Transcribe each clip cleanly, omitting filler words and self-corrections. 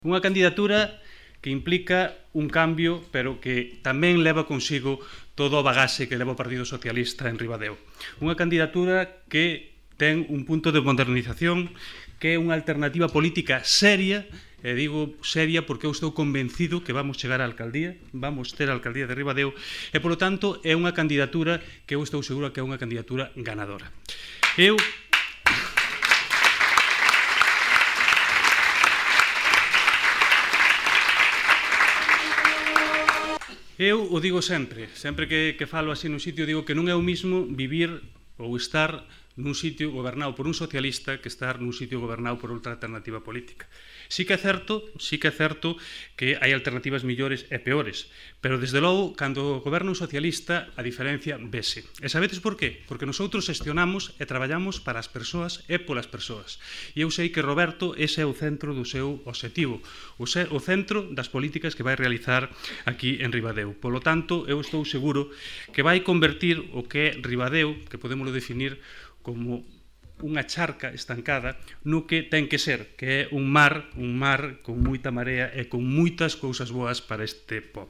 Unha candidatura que implica un cambio, pero que tamén leva consigo todo o bagaxe que leva o Partido Socialista en Ribadeo. Unha candidatura que ten un punto de modernización, que é unha alternativa política seria, e digo seria porque eu estou convencido que vamos chegar á alcaldía, vamos ter a alcaldía de Ribadeo, e, polo tanto, é unha candidatura que eu estou seguro que é unha candidatura ganadora. Eu o digo sempre que falo así nun sitio, digo que non é o mismo vivir ou estar nun sitio gobernado por un socialista que estar nun sitio gobernado por outra alternativa política. Sí que é certo que hai alternativas millores e peores, pero desde logo, cando goberna un socialista, a diferencia vese. E sabedes por qué? Porque nosotros gestionamos e traballamos para as persoas e polas persoas. E eu sei que Roberto ese é o centro do seu obxectivo, o centro das políticas que vai realizar aquí en Ribadeo. Polo tanto, eu estou seguro que vai convertir o que é Ribadeo, que podémoslo definir como unha charca estancada, no que ten que ser, que é un mar con moita marea e con moitas cousas boas para este pobo.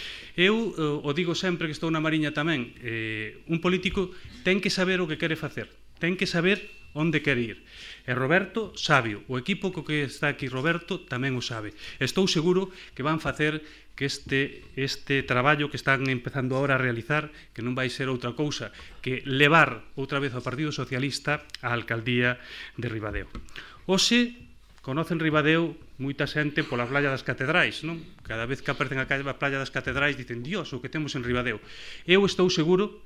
Eu o digo sempre que estou na Mariña tamén, un político ten que saber o que quere facer, ten que saber onde quere ir. E Roberto sabe, o equipo co que está aquí Roberto tamén o sabe. Estou seguro que van facer que este traballo que están empezando agora a realizar, que non vai ser outra cousa que levar outra vez ao Partido Socialista á alcaldía de Ribadeo. Hoxe conocen Ribadeo moita xente pola playa das Catedrais, non? Cada vez que aparecen a playa das Catedrais dicen, Dios, o que temos en Ribadeo. Eu estou seguro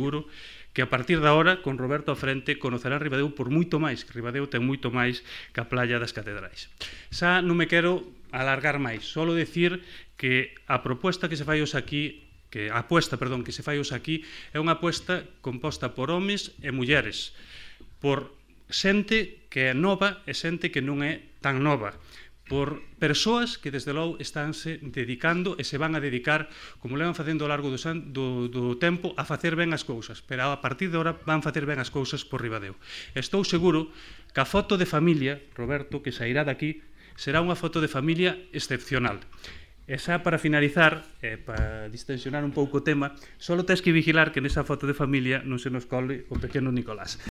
que a partir de agora, con Roberto á frente, conocerán Ribadeo por moito máis, que Ribadeo ten moito máis que a playa das Catedrais. Xa non me quero alargar máis, só decir que a proposta que se fai hoxe aquí, a apuesta que se fai hoxe aquí, é unha apuesta composta por homes e mulleres, por xente que é nova e xente que non é tan nova, por persoas que desde logo estánse dedicando e se van a dedicar, como levan facendo ao largo do tempo, a facer ben as cousas, pero a partir de agora van facer ben as cousas por Ribadeo. Estou seguro que a foto de familia, Roberto, que sairá daqui, será unha foto de familia excepcional. E xa para finalizar, para distensionar un pouco o tema, só tes que vigilar que nesa foto de familia non se nos cole o pequeno Nicolás.